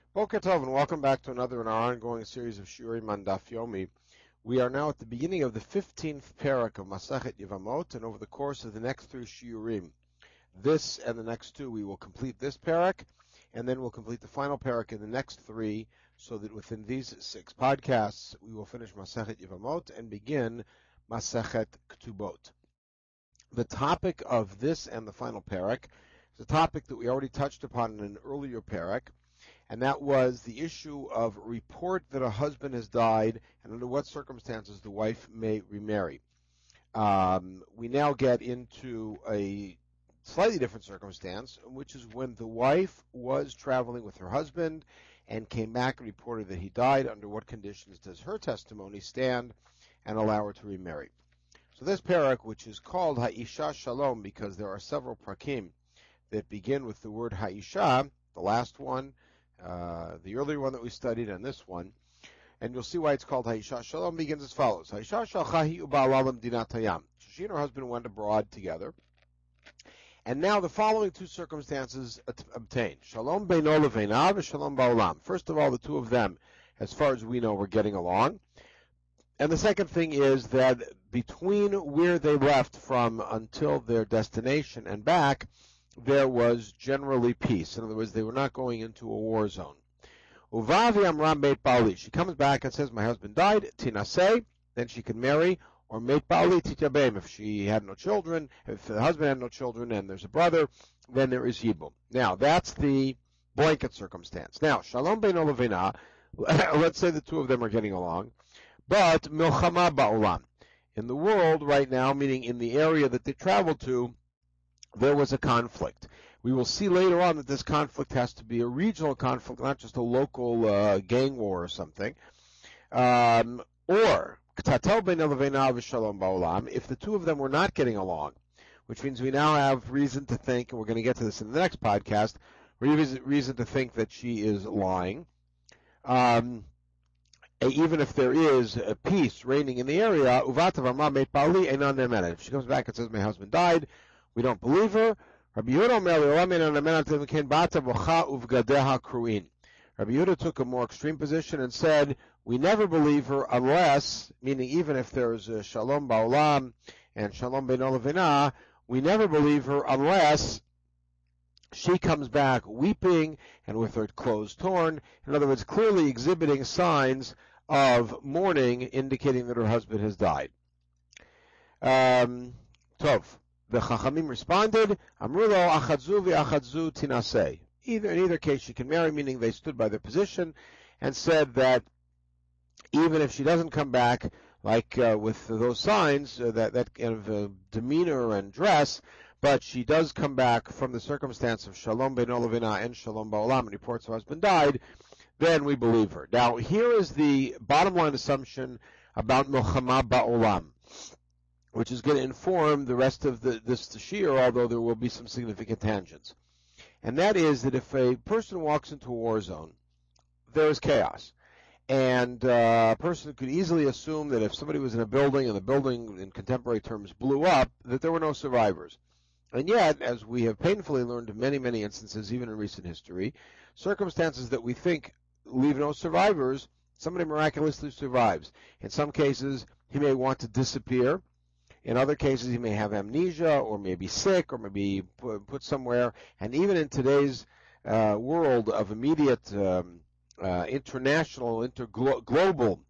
Boker Tov, and welcome back to another in our ongoing series of Shiurim on Daf Yomi. We are now at the beginning of the 15th parak of Masachet Yevamot, and over the course of the next three Shiurim, this and the next two, we will complete this parak, and then we'll complete the final parak in the next three, so that within these 6 podcasts, we will finish Masachet Yevamot and begin Masachet Ketubot. The topic of this and the final parak is a topic that we already touched upon in an earlier parak, and that was the issue of report that a husband has died and under what circumstances the wife may remarry. We now get into a slightly different circumstance, which is when the wife was traveling with her husband and came back and reported that he died. Under what conditions does her testimony stand and allow her to remarry? So this parak, which is called Ha'isha Shalom because there are several prakim that begin with the word Ha'isha, the last one, the earlier one that we studied, and this one, and you'll see why it's called Ha'isha Shalom, begins as follows. Ha'isha Shalchahi Uba'alalam Dinat Hayam. She and her husband went abroad together, and now the following two circumstances obtain. Shalom Beino Leveina v'Shalom Ba'olam. First of all, the two of them, as far as we know, were getting along. And the second thing is that between where they left from until their destination and back, there was generally peace. In other words, they were not going into a war zone. Uvavi Amram Beit Bali. She comes back and says, my husband died, Tinaseh, then she can marry, or Beit Bali Titabem. If she had no children, if the husband had no children and there's a brother, then there is Yibum. Now, that's the blanket circumstance. Now, Shalom Beino Leveina, let's say the two of them are getting along, but Milchama Ba'olam. In the world right now, meaning in the area that they traveled to, there was a conflict. We will see later on that this conflict has to be a regional conflict, not just a local gang war or something. Or, if the two of them were not getting along, which means we now have reason to think, and we're going to get to this in the next podcast, reason to think that she is lying. Even if there is a peace reigning in the area, if she comes back and says, my husband died, we don't believe her. Rabbi Yehuda took a more extreme position and said, we never believe her unless, meaning even if there is a Shalom Ba'olam and Shalom Beino Leveina, we never believe her unless she comes back weeping and with her clothes torn. In other words, clearly exhibiting signs of mourning, indicating that her husband has died. Tov. The Chachamim responded, Amrulo achadzu v'achadzu tinaseh. In either case, she can marry, meaning they stood by their position and said that even if she doesn't come back, like with those signs, that kind of demeanor and dress, but she does come back from the circumstance of Shalom Beino Leveina and Shalom Ba'olam, and reports her husband died, then we believe her. Now, here is the bottom line assumption about Milchama Ba'olam, which is going to inform the rest of this shiur, although there will be some significant tangents. And that is that if a person walks into a war zone, there is chaos. And a person could easily assume that if somebody was in a building and the building, in contemporary terms, blew up, that there were no survivors. And yet, as we have painfully learned in many, many instances, even in recent history, circumstances that we think leave no survivors, somebody miraculously survives. In some cases, he may want to disappear. In other cases, he may have amnesia, or may be sick, or may be put somewhere. And even in today's world of immediate international, global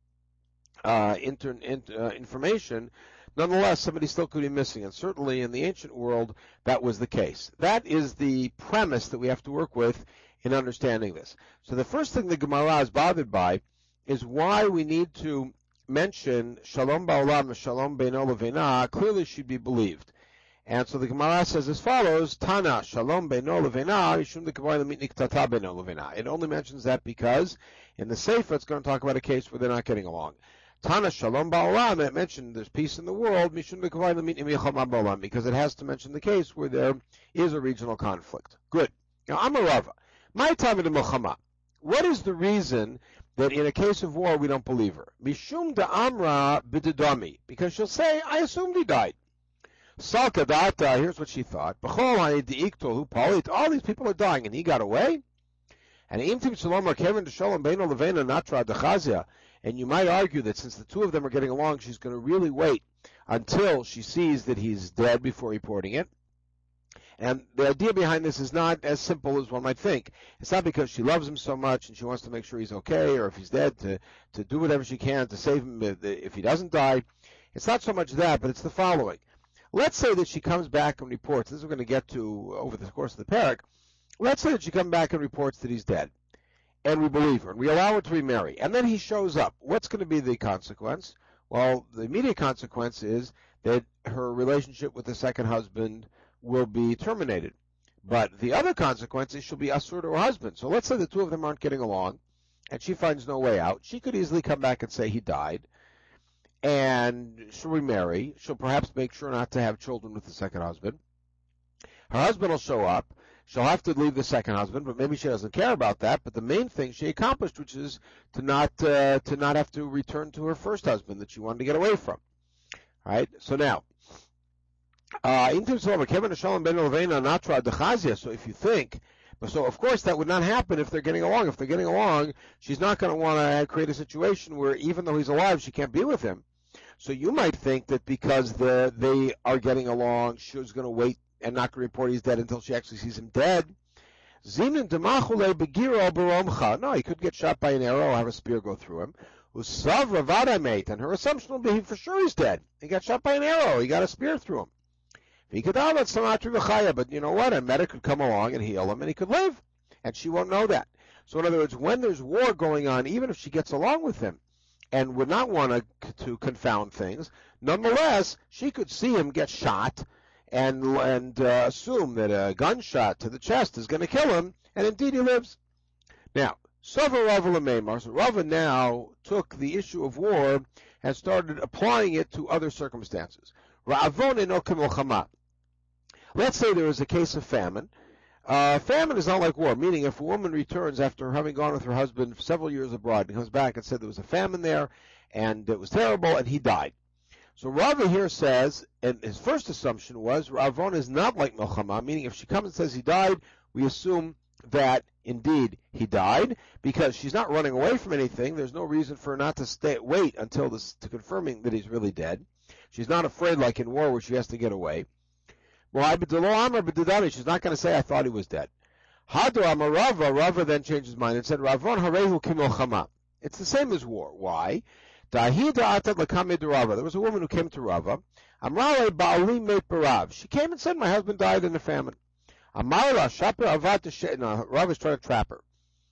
information, nonetheless, somebody still could be missing. And certainly in the ancient world, that was the case. That is the premise that we have to work with in understanding this. So the first thing the Gemara is bothered by is why we need to mention Shalom Ba'olam and Shalom Beino Leveina clearly should be believed. And so the Gemara says as follows, Tana, Shalom Beino Leveina, Yishum Dekavai Lamit Niktata Beino Leveina. It only mentions that because in the Sefer it's going to talk about a case where they're not getting along. Tana, Shalom Ba'olam, and it mentioned there's peace in the world, Mishum Dekavai Lamit Milchama Ba'olam, because it has to mention the case where there is a regional conflict. Good. Now, I'm a Rava. My time in the Milchama. What is the reason that in a case of war we don't believe her? Mishum da Amra b'didami, because she'll say, I assumed he died. Salka data, here's what she thought. All these people are dying and he got away. And Imtim Shalom Kevin to Shalom Beino Levena Natra Dechazia. And you might argue that since the two of them are getting along, she's going to really wait until she sees that he's dead before reporting it. And the idea behind this is not as simple as one might think. It's not because she loves him so much and she wants to make sure he's okay, or if he's dead, to do whatever she can to save him if he doesn't die. It's not so much that, but it's the following. Let's say that she comes back and reports, this is what we're going to get to over the course of the parak. Let's say that she comes back and reports that he's dead, and we believe her, and we allow her to remarry, and then he shows up. What's going to be the consequence? Well, the immediate consequence is that her relationship with the second husband will be terminated. But the other consequence is she'll be asur to her husband. So let's say the two of them aren't getting along, and she finds no way out. She could easily come back and say he died, and she'll remarry. She'll perhaps make sure not to have children with the second husband. Her husband will show up. She'll have to leave the second husband, but maybe she doesn't care about that. But the main thing she accomplished, which is to not have to return to her first husband that she wanted to get away from. All right. So now, so if you think, so of course that would not happen if they're getting along. If they're getting along, she's not going to want to create a situation where even though he's alive, she can't be with him. So you might think that because they are getting along, she's going to wait and not going to report he's dead until she actually sees him dead. No, he could get shot by an arrow or have a spear go through him. And her assumption will be for sure he's dead. He got shot by an arrow. He got a spear through him. But you know what? A medic could come along and heal him, and he could live. And she won't know that. So in other words, when there's war going on, even if she gets along with him and would not want to confound things, nonetheless, she could see him get shot and assume that a gunshot to the chest is going to kill him, and indeed he lives. Now, Sova Rava Lememar, so Rava now took the issue of war and started applying it to other circumstances. Ra'avon enokim milchama. Let's say there is a case of famine. Famine is not like war, meaning if a woman returns after having gone with her husband for several years abroad and comes back and said there was a famine there and it was terrible and he died. So Rava here says, and his first assumption was Ravon is not like milchama, meaning if she comes and says he died, we assume that indeed he died because she's not running away from anything. There's no reason for her not to wait until to confirming that he's really dead. She's not afraid like in war where she has to get away. She's not going to say, I thought he was dead. Rava then changed his mind and said, Ravon harehu kimilchama. It's the same as war. Why? There was a woman who came to Rava. She came and said, my husband died in a famine. Rava's trying to trap her.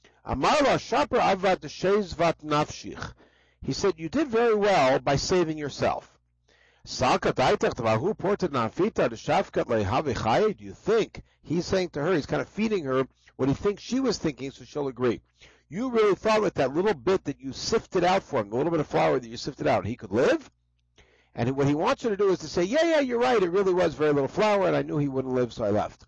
He said, you did very well by saving yourself. Do you think he's saying to her, he's kind of feeding her what he thinks she was thinking, so she'll agree. You really thought with that little bit that you sifted out for him, the little bit of flour that you sifted out, he could live? And what he wants her to do is to say, yeah, you're right, it really was very little flour, and I knew he wouldn't live, so I left.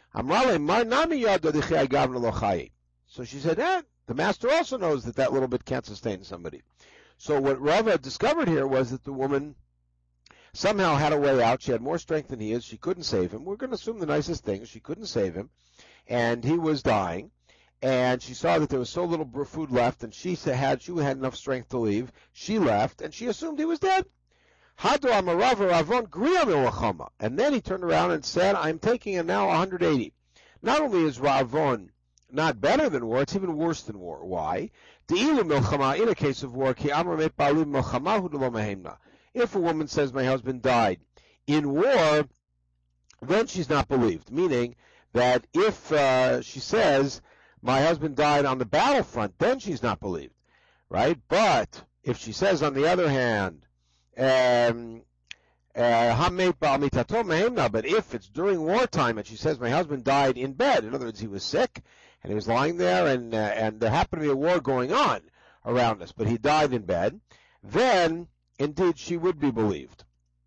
So she said, the master also knows that little bit can't sustain somebody. So what Rava discovered here was that the woman somehow had a way out. She had more strength than he is. She couldn't save him. We're going to assume the nicest thing. She couldn't save him, and he was dying. And she saw that there was so little food left, and she had enough strength to leave. She left, and she assumed he was dead. And then he turned around and said, I'm taking him now 180. Not only is Ravon not better than war, it's even worse than war. Why? In a case of war, if a woman says, my husband died in war, then she's not believed. Meaning that if she says, my husband died on the battlefront, then she's not believed. Right? But if she says, on the other hand, but if it's during wartime and she says, my husband died in bed, in other words, he was sick and he was lying there and there happened to be a war going on around us, but he died in bed, then indeed she would be believed.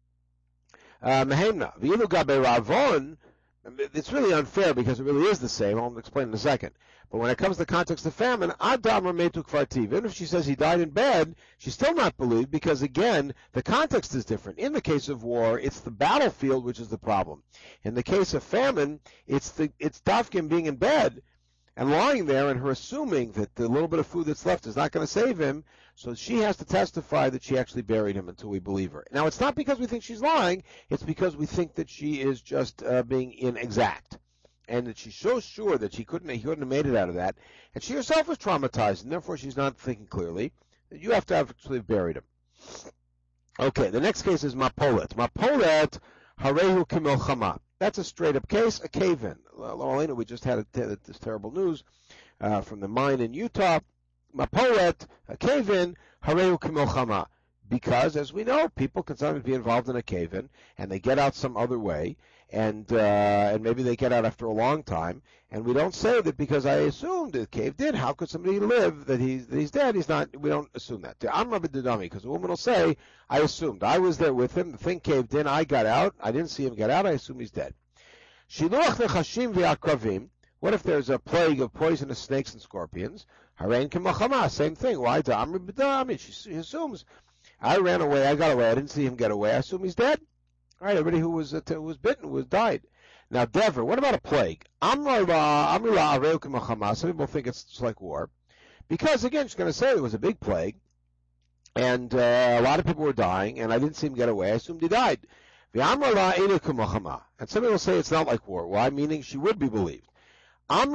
It's really unfair because it really is the same. I'll explain in a second. But when it comes to the context of famine, even if she says he died in bed, she's still not believed because, again, the context is different. In the case of war, it's the battlefield which is the problem. In the case of famine, it's Dafkim being in bed and lying there, and her assuming that the little bit of food that's left is not going to save him, so she has to testify that she actually buried him until we believe her. Now, it's not because we think she's lying, it's because we think that she is just being inexact, and that she's so sure that he couldn't have made it out of that, and she herself was traumatized, and therefore she's not thinking clearly, that you have to actually have buried him. Okay, the next case is Mapolet. Mapolet, Harehu Kimilchama. That's a straight-up case, a cave-in. We just had this terrible news from the mine in Utah. Mapolet, a cave-in, Harehu Kimilchama. Because, as we know, people can sometimes be involved in a cave-in, and they get out some other way, and maybe they get out after a long time, and we don't say that because I assumed the cave did. How could somebody live that he's dead? He's not. We don't assume that. I'm Rabbi Dudami, because the woman will say, I assumed. I was there with him. The thing caved in. I got out. I didn't see him get out. I assume he's dead. Shiluach nechashim v'akravim. What if there's a plague of poisonous snakes and scorpions? Harein kimachama. Same thing. Why? Amr b'dami. She assumes. I ran away. I got away. I didn't see him get away. I assume he's dead. All right, everybody who was bitten died. Now, Dever, what about a plague? Some people think it's like war. Because, again, she's going to say it was a big plague, and a lot of people were dying, and I didn't see him get away. I assumed he died. And some people say it's not like war. Why? Meaning she would be believed. She'll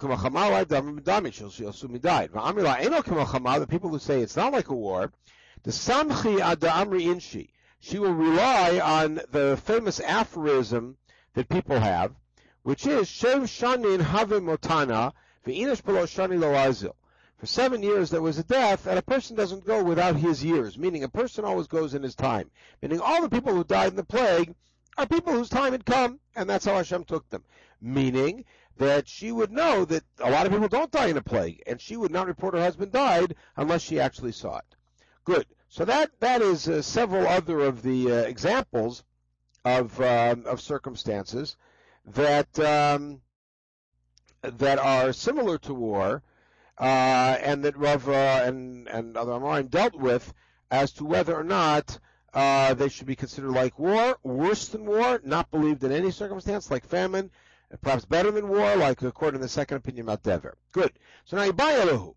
assume he died. The people who say it's not like a war, the Samchi Ada Amri Inshi. She will rely on the famous aphorism that people have, which is Shev Shanin Have Motana Ve'inish Pelo Shani Lo Azil. For 7 years there was a death, and a person doesn't go without his years, meaning a person always goes in his time. Meaning all the people who died in the plague are people whose time had come, and that's how Hashem took them. Meaning that she would know that a lot of people don't die in a plague, and she would not report her husband died unless she actually saw it. Good. So that is several other of the examples of circumstances that are similar to war, and that Rav and other Amorim dealt with as to whether or not they should be considered like war, worse than war, not believed in any circumstance, like famine, perhaps better than war, like according to the second opinion about Dever. Good. So now Ibayalahu.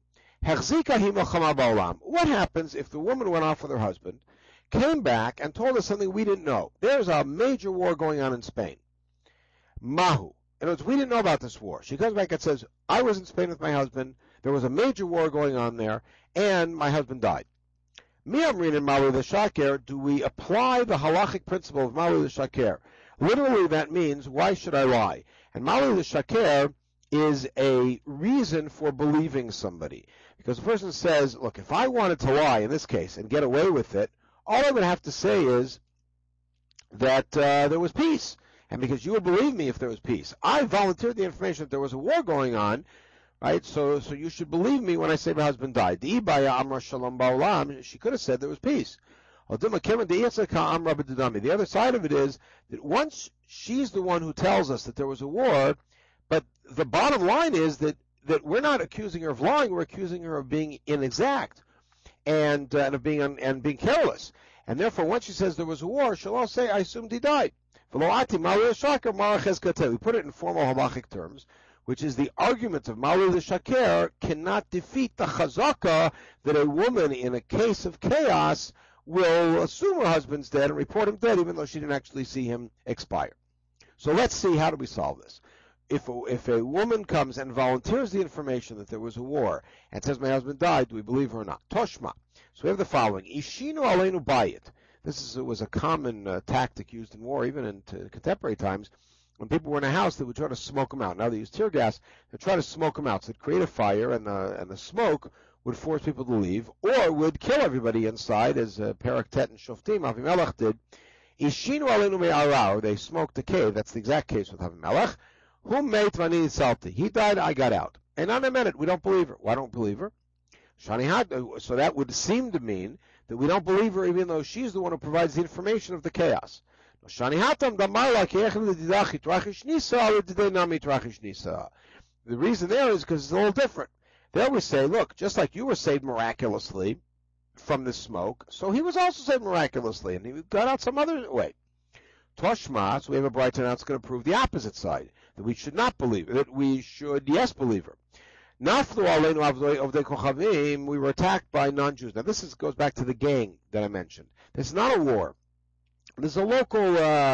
What happens if the woman went off with her husband, came back, and told us something we didn't know? There's a major war going on in Spain. Mahu. In other words, we didn't know about this war. She comes back and says, I was in Spain with my husband, there was a major war going on there, and my husband died. Mi'amrin in Malu the Shaker, do we apply the halachic principle of Malu the Shaker? Literally that means, why should I lie? And Malu the Shaker is a reason for believing somebody. Because the person says, look, if I wanted to lie in this case and get away with it, all I would have to say is that there was peace. And because you would believe me if there was peace. I volunteered the information that there was a war going on, right? So you should believe me when I say my husband died. She could have said there was peace. The other side of it is that once she's the one who tells us that there was a war, but the bottom line is that we're not accusing her of lying, we're accusing her of being inexact and of being careless. And therefore, once she says there was a war, she'll all say, I assumed he died. We put it in formal halachic terms, which is the argument of Malu the Shaker cannot defeat the chazaka that a woman in a case of chaos will assume her husband's dead and report him dead even though she didn't actually see him expire. So let's see, how do we solve this? If a woman comes and volunteers the information that there was a war and says my husband died, do we believe her or not? Toshma. So we have the following. Ishinu aleinu bayit. This was a common tactic used in war, even in contemporary times. When people were in a house, they would try to smoke them out. Now they use tear gas. They try to smoke them out. So they'd create a fire, and the smoke would force people to leave, or would kill everybody inside, as Perak Tet and Shoftim, Avimelech did. Ishinu aleinu me'ara, they smoked the cave. That's the exact case with Avimelech. Whom made vani salti? He died, I got out. And on a minute, we don't believe her. Why don't we believe her? So that would seem to mean that we don't believe her even though she's the one who provides the information of the chaos. The reason there is because it's a little different. There we say, look, just like you were saved miraculously from the smoke, so he was also saved miraculously, and he got out some other way. Toshma, so we have a bright now that's going to prove the opposite side, that we should not believe, that we should, yes, believe her. Naflu aleinu avdei kochavim, we were attacked by non-Jews. Now this goes back to the gang that I mentioned. This is not a war. This is a local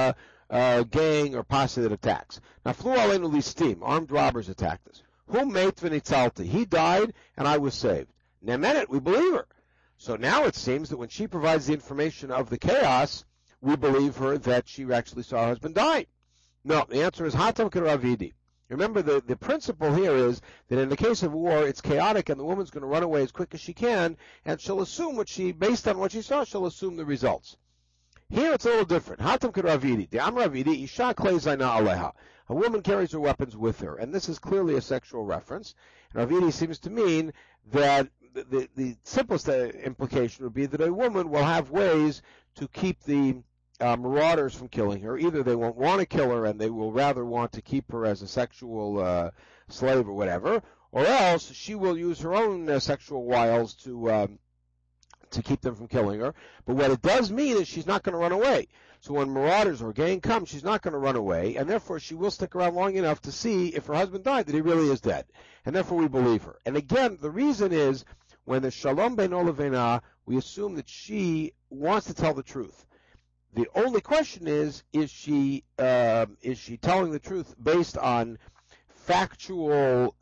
gang or posse that attacks. Naflu aleinu listim, armed robbers attacked us. Who made v'nitzalti? He died and I was saved. Nemenet, we believe her. So now it seems that when she provides the information of the chaos, we believe her that she actually saw her husband die. No, the answer is hatam keravidi. Remember, the principle here is that in the case of war, it's chaotic and the woman's going to run away as quick as she can, and she'll assume based on what she saw, she'll assume the results. Here it's a little different. Hatam keravidi. The amravidi, isha klei zayna aleha. A woman carries her weapons with her, and this is clearly a sexual reference. And Ravidi seems to mean that the simplest implication would be that a woman will have ways to keep the marauders from killing her. Either they won't want to kill her and they will rather want to keep her as a sexual slave or whatever, or else she will use her own sexual wiles to keep them from killing her. But what it does mean is she's not going to run away. So when marauders or a gang come, she's not going to run away, and therefore she will stick around long enough to see if her husband died, that he really is dead. And therefore we believe her. And again, the reason is when the shalom beino levena, we assume that she wants to tell the truth. The only question is she telling the truth based on factual,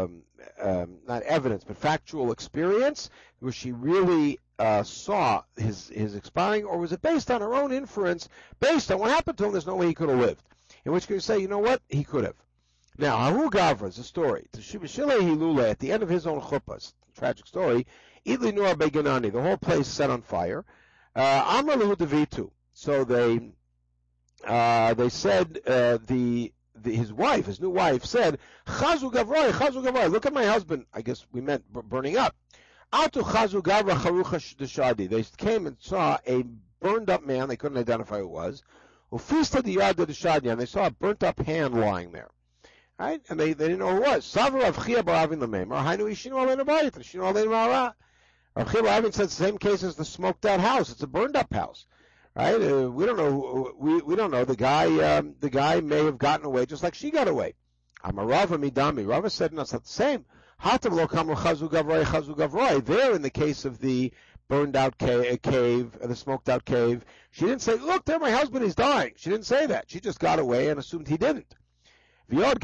not evidence, but factual experience? Was she really saw his expiring, or was it based on her own inference, based on what happened to him? There's no way he could have lived. In which case you say, you know what? He could have. Now, Haru Gavra is a story. At the end of his own chuppah, tragic story, Idli Nura Beganani, the whole place set on fire. Amr Lahu Devitu. So they said, his wife, his new wife, said, Chazu Gavroi, look at my husband. I guess we meant burning up. Atu Chazu Gavra Charucha Deshadi. They came and saw a burned up man, they couldn't identify who it was. Ufista Diyad Deshadi, and they saw a burnt up hand lying there. Right? And they didn't know who it was. Savra of Chia Baravin Lamemer, Hainu Ishinu Aleinu Bayit, Ishinu Aleinu Mara. Rav Chia Baravin said the same case as the smoked out house. It's a burned up house. Right? We don't know. We don't know. The guy may have gotten away just like she got away. Amarava midami. Rava said, no, it's not the same. Hatav lo kamar chazu gavroi. There, in the case of the burned out cave, the smoked out cave, she didn't say, look, there, my husband is dying. She didn't say that. She just got away and assumed he didn't. Besides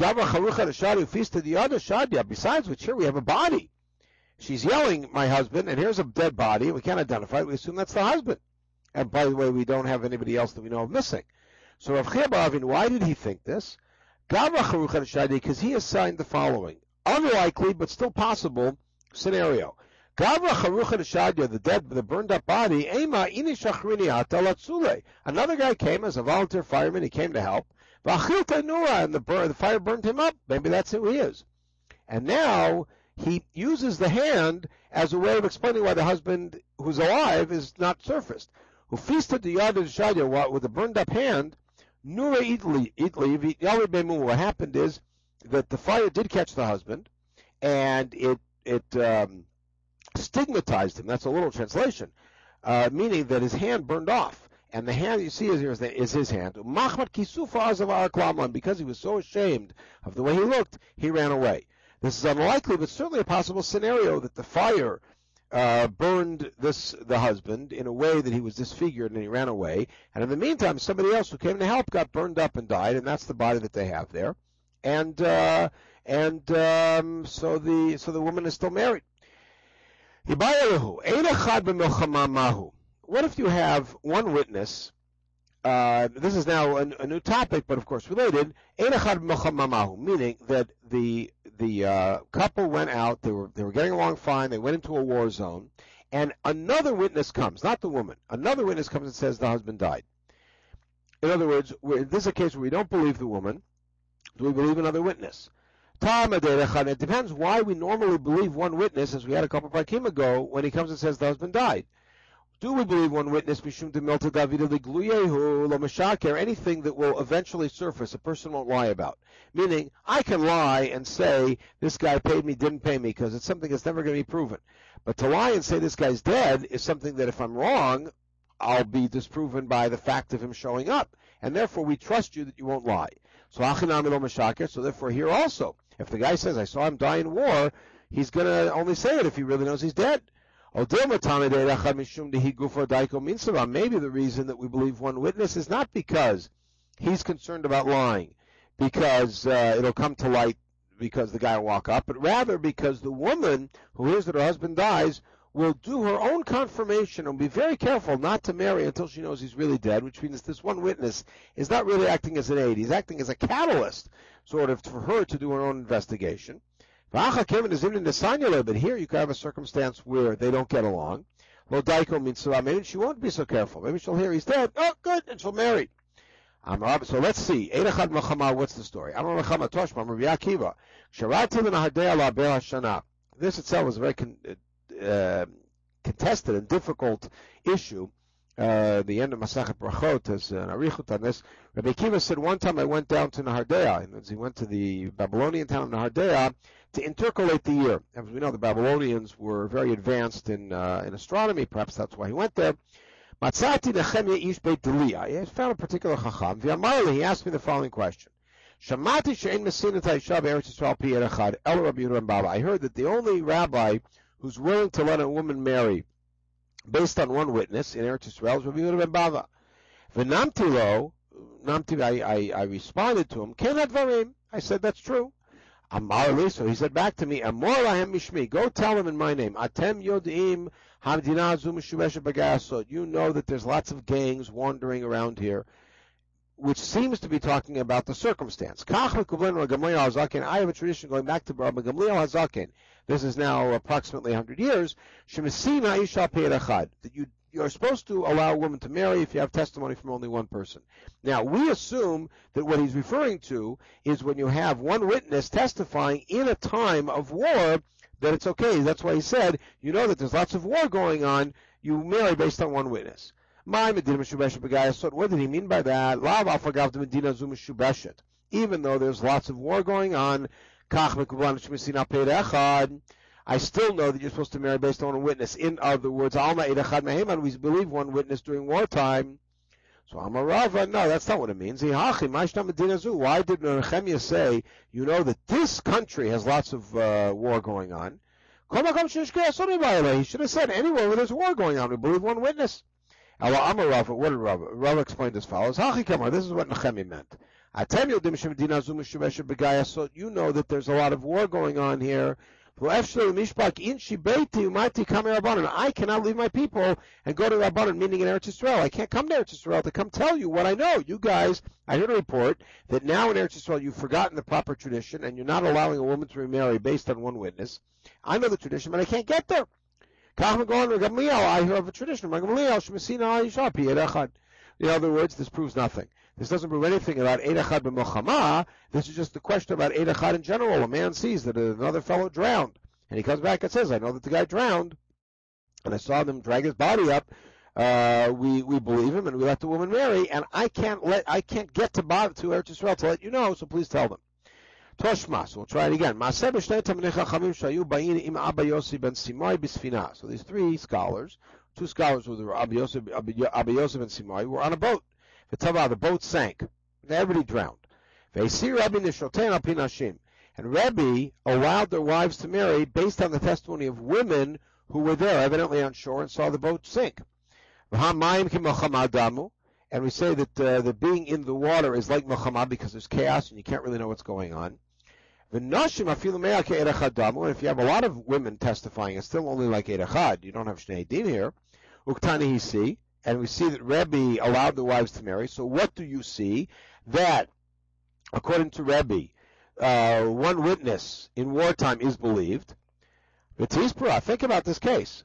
which, here we have a body. She's yelling, my husband, and here's a dead body. We can't identify it. We assume that's the husband. And by the way, we don't have anybody else that we know of missing. So Rav Chia Baravin, why did he think this? Because he assigned the following. Unlikely, but still possible, scenario. The burned up body, another guy came as a volunteer fireman, he came to help. And the fire burned him up. Maybe that's who he is. And now he uses the hand as a way of explaining why the husband who's alive is not surfaced. Who feasted the yard of Shadia with a burned up hand, Nura Idli, what happened is that the fire did catch the husband, and it stigmatized him. That's a little translation, meaning that his hand burned off. And the hand you see is his hand. Because he was so ashamed of the way he looked, he ran away. This is unlikely, but certainly a possible scenario that the fire burned the husband in a way that he was disfigured and he ran away. And in the meantime, somebody else who came to help got burned up and died, and that's the body that they have there. So the woman is still married. What if you have one witness? This is now a new topic, but of course related. Meaning that the couple went out. They were getting along fine. They went into a war zone, and another witness comes, not the woman. Another witness comes and says the husband died. In other words, this is a case where we don't believe the woman. Do we believe another witness? It depends why we normally believe one witness, as we had a couple of pakim ago, when he comes and says the husband died. Do we believe one witness, anything that will eventually surface, a person won't lie about? Meaning, I can lie and say, this guy paid me, didn't pay me, because it's something that's never going to be proven. But to lie and say this guy's dead is something that if I'm wrong, I'll be disproven by the fact of him showing up. and therefore we trust you that you won't lie. So achinami lo mashaker. So therefore here also, if the guy says, I saw him die in war, he's going to only say it if he really knows he's dead. Maybe the reason that we believe one witness is not because he's concerned about lying, because it'll come to light because the guy will walk up, but rather because the woman who hears that her husband dies will do her own confirmation and be very careful not to marry until she knows he's really dead, which means this one witness is not really acting as an aid. He's acting as a catalyst, sort of, for her to do her own investigation. But here you can have a circumstance where they don't get along. Maybe she won't be so careful. Maybe she'll hear he's dead. Oh, good, and she'll marry. So let's see. What's the story? This itself is a very contested and difficult issue. The end of Masachet Brachot has an arichut on this. Rabbi Akiva said, one time I went down to Nehardea, and he went to the Babylonian town of Nehardea to intercalate the year. As we know, the Babylonians were very advanced in astronomy. Perhaps that's why he went there. Matzati Nechemia Ish Beit Delia. I found a particular chacham. V'amarli, he asked me the following question. Shamati she'en mesinat ha'isha be'eretz Yisrael pi echad el Rabbi Yehuda ben Baba. I heard that the only rabbi who's willing to let a woman marry based on one witness in Eretz Yisrael is Rabbi Yehuda ben Bava. V'namti lo, I responded to him, Ken hadvarim. I said, that's true. Amarli, so he said back to me, Amor lahem mishmi, go tell him in my name, Atem yodim hamdina azu meshubeshet b'gayasot. You know that there's lots of gangs wandering around here, which seems to be talking about the circumstance. I have a tradition going back to Rabbi Gamliel Hazaken. This is now approximately 100 years. That you're supposed to allow a woman to marry if you have testimony from only one person. Now, we assume that what he's referring to is when you have one witness testifying in a time of war, that it's okay. That's why he said, you know that there's lots of war going on, you marry based on one witness. What did he mean by that? Even though there's lots of war going on, I still know that you're supposed to marry based on a witness. In other words, we believe one witness during wartime. So Amarava, no, that's not what it means. Why did Nehemiah say, you know that this country has lots of war going on? He should have said, anywhere where there's war going on, we believe one witness. What did Rav explained as follows? This is what Nehemiah meant. You know that there's a lot of war going on here. I cannot leave my people and go to Rabbanan, meaning in Eretz Yisrael. I can't come to Eretz Yisrael to come tell you what I know. You guys, I heard a report that now in Eretz Yisrael you've forgotten the proper tradition and you're not allowing a woman to remarry based on one witness. I know the tradition, but I can't get there. I hear of a tradition. In other words, this proves nothing. This doesn't prove anything about Eid Echad b'Milchama. This is just the question about Eid Echad in general. A man sees that another fellow drowned, and he comes back and says, I know that the guy drowned, and I saw them drag his body up. We believe him, and we let the woman marry, and I can't get to Eretz Yisrael to let you know, so please tell them. Toshmas, we'll try it again. So these three scholars, two scholars were Abba Yosef and Simai, were on a boat. The boat sank. Everybody drowned. And Rebbe allowed their wives to marry based on the testimony of women who were there, evidently on shore, and saw the boat sink. And we say that the being in the water is like Milchama because there's chaos and you can't really know what's going on. And if you have a lot of women testifying, it's still only like Eid Echad. You don't have Shnei Din here. Uktani Hisi. And we see that Rebbe allowed the wives to marry. So what do you see? That, according to Rebbe, one witness in wartime is believed. Think about this case.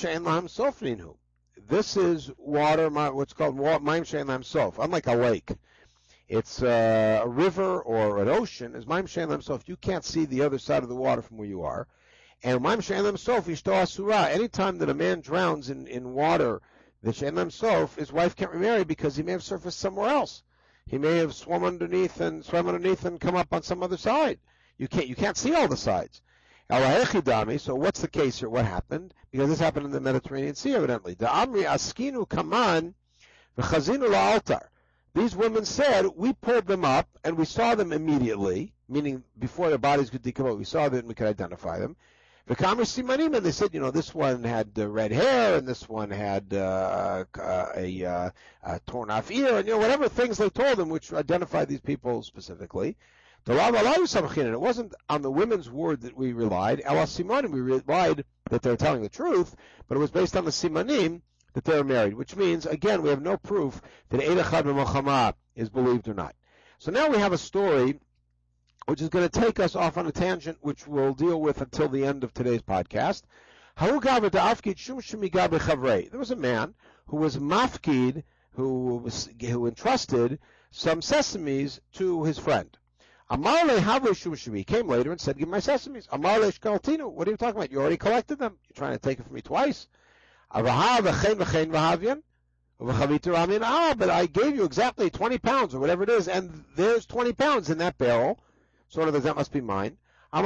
This is water, what's called Maim She'en Lahem Sof, unlike a lake. It's a river or an ocean. Is Maim She'en Lahem Sof. You can't see the other side of the water from where you are. And Maim She'en Lahem Sof, Ishto Asura. Anytime that a man drowns in water, the She'en Lahem Sof, his wife can't remarry because he may have surfaced somewhere else. He may have swum underneath and come up on some other side. You can't see all the sides. So what's the case here? What happened? Because this happened in the Mediterranean Sea, evidently. The Amri Askinu Kaman v'chazinu la'altar. these women said, we pulled them up and we saw them immediately, meaning before their bodies could decompose, we saw them and we could identify them. V'kamer simanim, and they said, this one had red hair and this one had a torn off ear, and whatever things they told them which identified these people specifically. And it wasn't on the women's word that we relied. Ela simanim, we relied that they were telling the truth, but it was based on the simanim that they were married, which means, again, we have no proof that Eid Echad B'Milchama is believed or not. So now we have a story which is going to take us off on a tangent, which we'll deal with until the end of today's podcast. There was a man who was mafkid, who entrusted some sesames to his friend. He came later and said, give me my sesames. What are you talking about? You already collected them. You're trying to take it from me twice. But I gave you exactly 20 pounds or whatever it is, and there's 20 pounds in that barrel. So in other words, that must be mine. So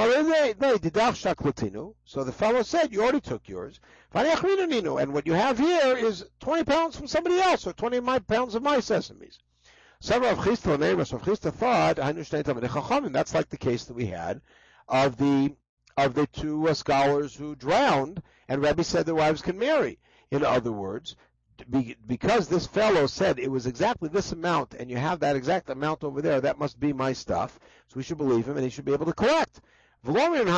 the fellow said, you already took yours. And what you have here is 20 pounds from somebody else, or 20 pounds of my sesames. Some of Chisda thought, I understand, that's like the case that we had of the two scholars who drowned, and Rebbe said their wives can marry. In other words, because this fellow said it was exactly this amount, and you have that exact amount over there, that must be my stuff, so we should believe him, and he should be able to collect. We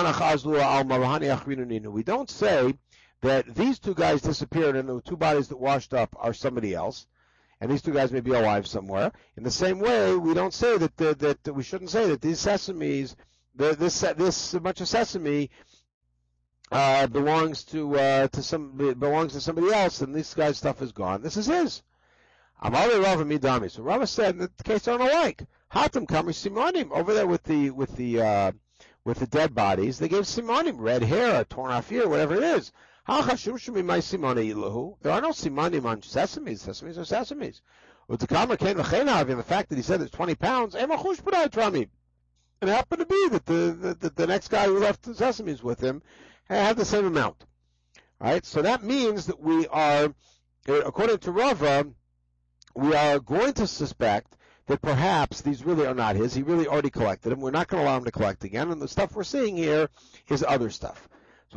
don't say that these two guys disappeared and the two bodies that washed up are somebody else, and these two guys may be alive somewhere. In the same way, we don't say that we shouldn't say that these sesames, this bunch of sesame belongs to somebody else, and this guy's stuff is gone. This is his. So Rava said that the case aren't alike. Hatam kamri simonim over there with the dead bodies. They gave simonim, red hair, a torn off ear, whatever it is. There are no simonim on sesames. Sesames are sesames. And the fact that he said it's 20 pounds, it happened to be that the next guy who left the sesames with him had the same amount. All right, so that means that we are, according to Rava, we are going to suspect that perhaps these really are not his. He really already collected them. We're not going to allow him to collect again, and the stuff we're seeing here is other stuff. So,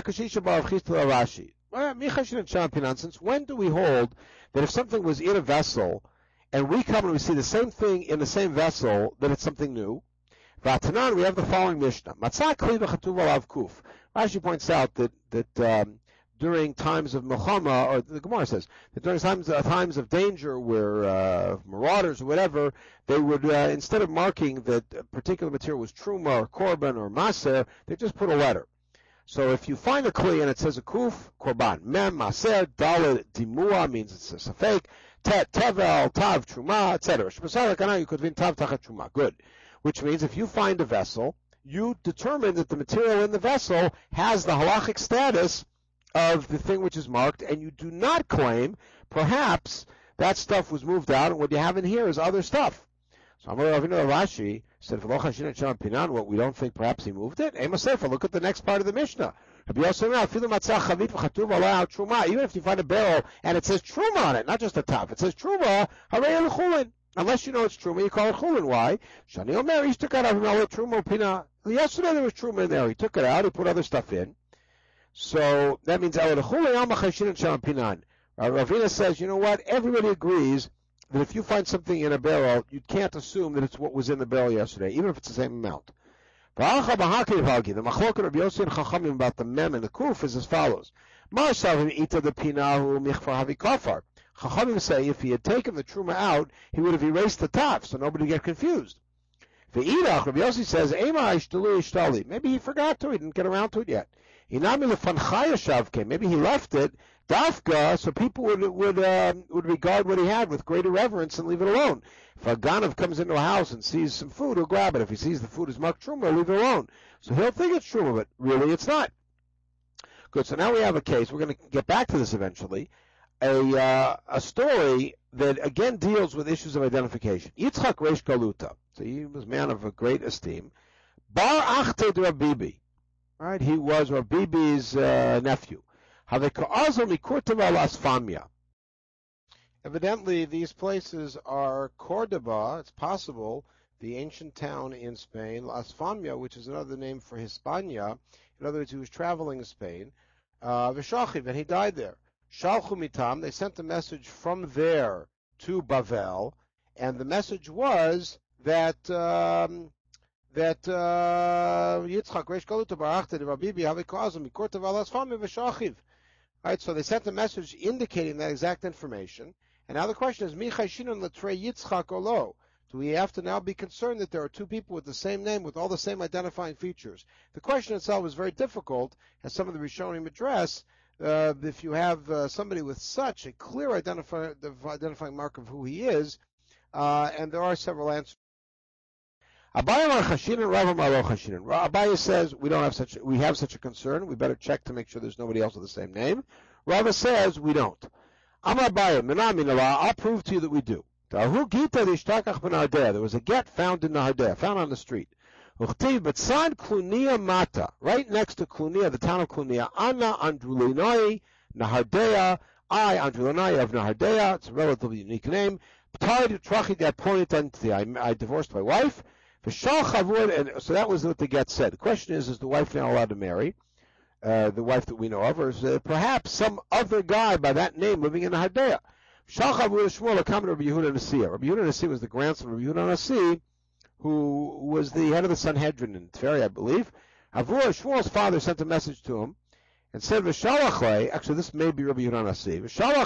since when do we hold that if something was in a vessel, and we come and we see the same thing in the same vessel, that it's something new? Vatanan, we have the following Mishnah. Rashi points out that during times of Milchama, or the Gemara says, that during times of danger where marauders or whatever, they would, instead of marking that a particular material was Truma or Korban or Maser, they just put a letter. So if you find a kli and it says a kuf, Korban, Mem, Maser, Dalet, Dimua, means it's a fake, Tet, Tevel, Tav, Truma, etc. You could win Tav, Tachat, Truma. Good. Which means if you find a vessel, you determine that the material in the vessel has the halachic status of the thing which is marked, and you do not claim, perhaps, that stuff was moved out, and what you have in here is other stuff. So Amar Ravina Rashi said, what we don't think perhaps he moved it? Look at the next part of the Mishnah. Even if you find a barrel and it says Truma on it, not just a top, it says Truma, unless you know it's Truma, you call it Chulin. Why? Shani Omer, he took out Truma Pina. Yesterday there was Truma in there. He took it out, he put other stuff in. So that means Ravina says, you know what? Everybody agrees that if you find something in a barrel, you can't assume that it's what was in the barrel yesterday, even if it's the same amount. The machlokes of Yossi and Chachamim about the mem and the kuf is as follows. Chachamim say if he had taken the truma out, he would have erased the top, so nobody would get confused. Rabbi Yossi says, maybe he forgot to, he didn't get around to it yet. Maybe he left it, dafka, so people would regard what he had with greater reverence and leave it alone. If a ganav comes into a house and sees some food, he'll grab it. If he sees the food is marked truma, he'll leave it alone. So he'll think it's truma, but really it's not. Good, so now we have a case, we're going to get back to this eventually, a story that again deals with issues of identification. Yitzchak Reish Galuta, so he was a man of a great esteem. Bar Achte de Rabibi, right? He was Rabibi's nephew. And Evidently, these places are Cordoba, it's possible, the ancient town in Spain, Las Famia, which is another name for Hispania. In other words, he was traveling in Spain. V'shachiv, and he died there. Shalchu mitam, they sent a message from there to Bavel, and the message was that Yitzchak Reish Galuta Barachta Rabibi Havikazim Mikorta Valas Famia V'shachiv. Right, so they sent a message indicating that exact information. And now the question is, Michai Shinun Latre Yitzchak Olo. Do we have to now be concerned that there are two people with the same name, with all the same identifying features? The question itself is very difficult, as some of the Rishonim address. If you have somebody with such a clear identifying mark of who he is, and there are several answers. Abaye says we have such a concern. We better check to make sure there's nobody else with the same name. Rava says we don't. Amar Abaye, I'll prove to you that we do. There was a get found in Nahardea, found on the street. Betzad Klunia Mata, right next to Klunia, the town of Klunia. Anna Andrulinai Nahardea, I Andrulinai of Nahardea. It's a relatively unique name. I divorced my wife. And so that was what the get said. The question is the wife now allowed to marry? The wife that we know of, or is perhaps some other guy by that name living in Nahardea? Rabbi Yehuda Nasi was the grandson of Rabbi Yehuda Nasi, who was the head of the Sanhedrin in Tveri, I believe. Avur Shmuel's father sent a message to him and said, actually this may be Rabbi Yehuda Nasi,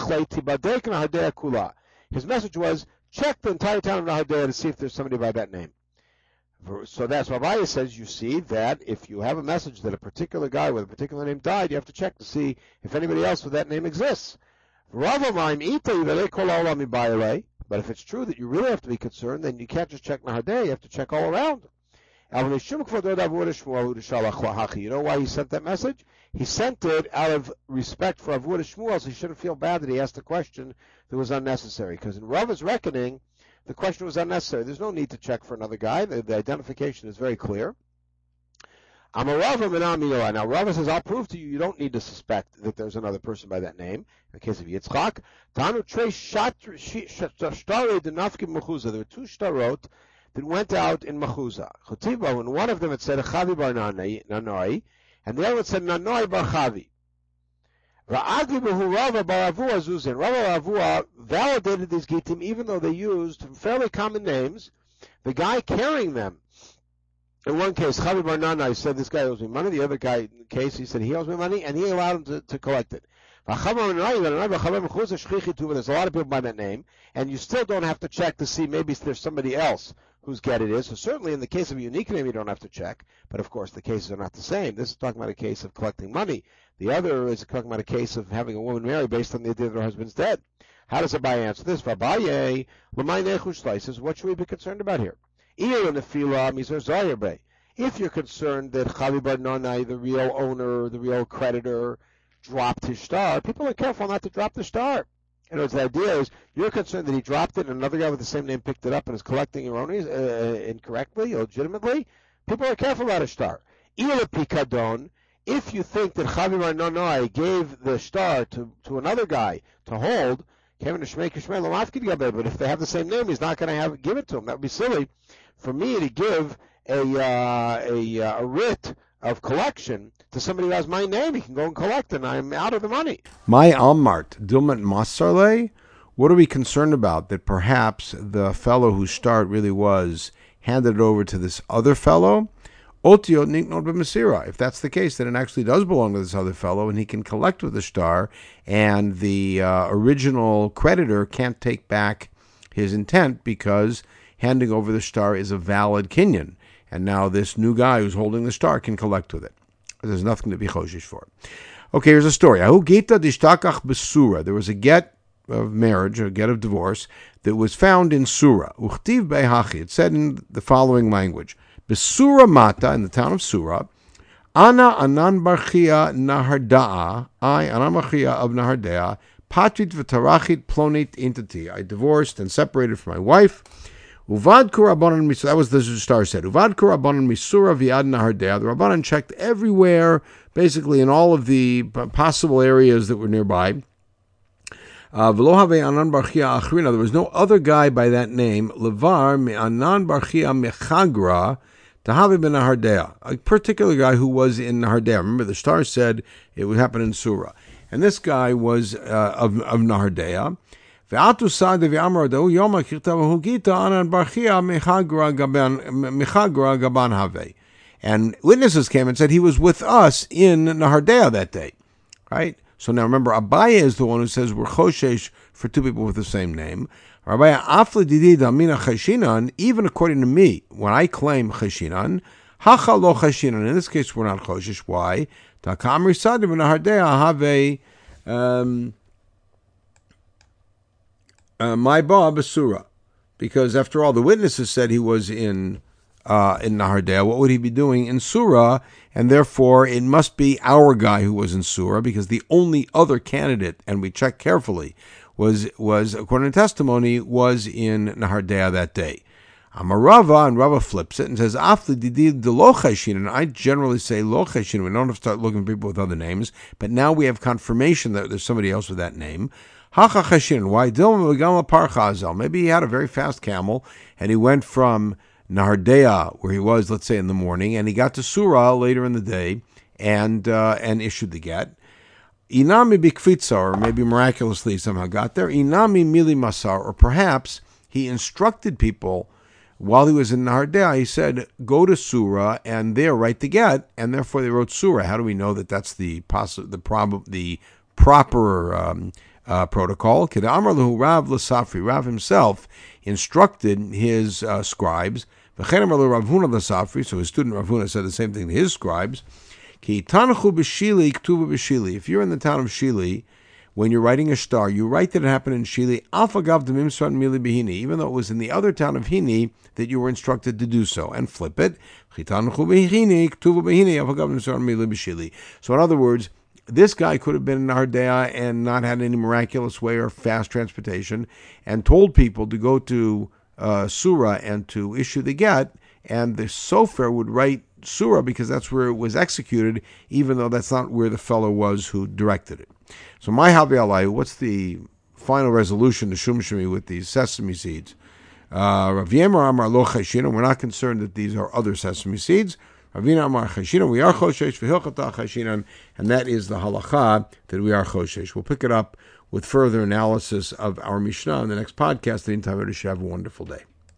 kula. His message was, check the entire town of Nahardea to see if there's somebody by that name. So that's what Abaye says. You see that if you have a message that a particular guy with a particular name died, you have to check to see if anybody else with that name exists. But if it's true that you really have to be concerned, then you can't just check Nahardea, you have to check all around. You know why he sent that message? He sent it out of respect for Avur Shmuel, so he shouldn't feel bad that he asked a question that was unnecessary. Because in Rava's reckoning, the question was unnecessary. There's no need to check for another guy. The identification is very clear. Now Rava says, I'll prove to you, you don't need to suspect that there's another person by that name. In the case of Yitzchak, there were two shtarot that went out in Mechuzah. And one of them it said Chavi bar Nanoi, and the other one said Nanoi bar Chavi. Rava Avua validated these Gitim even though they used fairly common names. The guy carrying them, in one case, Chavi bar Nanai said this guy owes me money. The other guy case, he said he owes me money, and he allowed him to collect it. There's a lot of people by that name, and you still don't have to check to see maybe there's somebody else whose get it is. So certainly in the case of a unique name, you don't have to check. But of course, the cases are not the same. This is talking about a case of collecting money. The other is talking about a case of having a woman marry based on the idea that her husband's dead. How does Abaye answer this? Abaye, says, what should we be concerned about here? If you're concerned that Chavi bar Nanai, the real owner, the real creditor, dropped his star, people are careful not to drop the star. In other words, the idea is you're concerned that he dropped it and another guy with the same name picked it up and is collecting erroneously, incorrectly, illegitimately. People are careful about a star. If you think that Chavi bar Nanai gave the star to another guy to hold, but if they have the same name, he's not going to give it to him. That would be silly for me to give a writ of collection to somebody who has my name. He can go and collect it, and I'm out of the money. My Almart, Dilmat Masarle, what are we concerned about? That perhaps the fellow whose star it really was handed it over to this other fellow? Otiot niknot b'masira. If that's the case, then it actually does belong to this other fellow, and he can collect with the star, and the original creditor can't take back his intent because handing over the star is a valid kinyan. And now this new guy who's holding the star can collect with it. There's nothing to be choshish for. Okay, here's a story. There was a get of marriage, a get of divorce, that was found in Surah. It said in the following language. Besura Mata, in the town of Surah, Ana Anan Barchia Nahardaa, I Anan Barchia of Nahardea, Patrit v'tarachit plonit intati. I divorced and separated from my wife. Uvad Kurabanan Misura, that was the star said. Uvad Kurabanan Misura viad Nahardea. The Rabbanan checked everywhere, basically in all of the possible areas that were nearby. V'lo havei Anan bar Chia achrina. There was no other guy by that name. Levar me Anan bar Chia mechagra tahave ben Nahardea. A particular guy who was in Nahardea. Remember, the star said it would happen in Surah. And this guy was of Nahardea. Ve'atu sa'de ve'amar da'u yoma kirtavahu gita Anan bar Chia mechagra gaban have. And witnesses came and said he was with us in Nahardea that day. Right? So now remember, Abaye is the one who says we're choshesh for two people with the same name. Rabbi Afli didi damina cheshinan, even according to me, when I claim cheshinan, hacha lo cheshinan. In this case, we're not choshesh. Why? Takam risadi v'nahardea have my ba basura. Because after all, the witnesses said he was in Nahardea. What would he be doing in Surah? And therefore, it must be our guy who was in Surah, because the only other candidate, and we checked carefully, was according to testimony, was in Nahardea that day. Amarava, and Rava flips it and says, Afli didi de lo cheshin, and I generally say lo cheshin. We don't have to start looking for people with other names, but now we have confirmation that there's somebody else with that name. Hacha cheshin, why? Maybe he had a very fast camel, and he went from Nahardea, where he was, let's say, in the morning, and he got to Surah later in the day and issued the get. Inami bikfitza, or maybe miraculously somehow got there. Inami mili masar, or perhaps he instructed people while he was in Nahardea. He said, go to Surah and there write the get, and therefore they wrote Surah. How do we know that that's the proper protocol? Kida Amar Lahu Rav L'Safri. Rav himself instructed his scribes. V'chein Amar Lahu Rav Huna L'Safri. So his student Rav Huna said the same thing to his scribes. Ki Tanachu b'Shili Ktuva b'Shili. If you're in the town of Shili, when you're writing a star, you write that it happened in Shili. Alpha Gav Demim Svan Mili B'Hini. Even though it was in the other town of Hini that you were instructed to do so, and flip it. Ki Tanachu b'Hini Ktuva b'Hini Alpha Gav Demim Svan Mili B'Shili. So in other words, this guy could have been in Nahardea and not had any miraculous way or fast transportation, and told people to go to Surah and to issue the get, and the sofer would write Surah because that's where it was executed, even though that's not where the fellow was who directed it. So my Havi Alai, what's the final resolution to Shum Shemi with these sesame seeds? Rav Yemer Amar Lo Cheshina, we're not concerned that these are other sesame seeds. Ravina Amar Cheshinan, we are Choshesh, V'hilchata Cheshinan, and that is the halacha that we are Choshesh. We'll pick it up with further analysis of our Mishnah in the next podcast. In the meantime, everybody should have a wonderful day.